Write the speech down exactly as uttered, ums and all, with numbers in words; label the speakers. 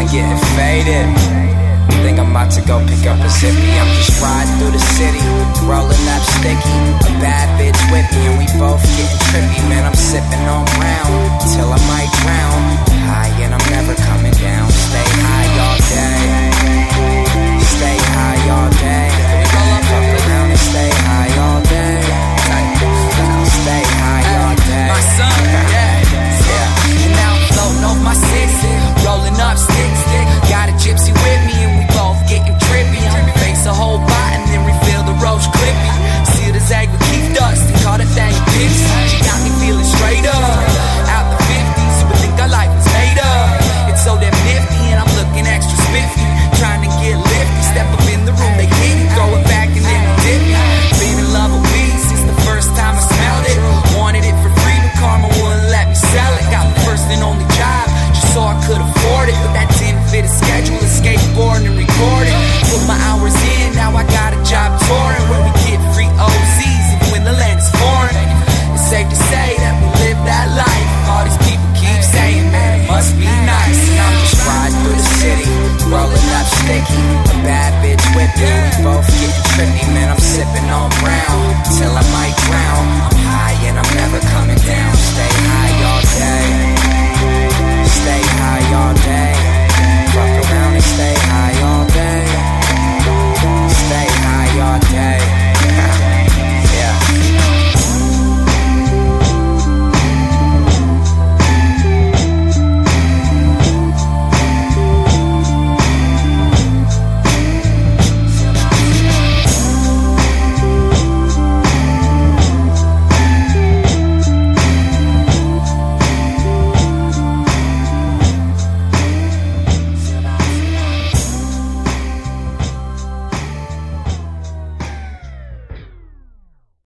Speaker 1: getting faded. Think I'm about to go pick up a zippy. I'm just riding through the city, rolling up sticky. A bad bitch with me and we both getting trippy. Man, I'm sipping on brown till I might drown. High and I'm never coming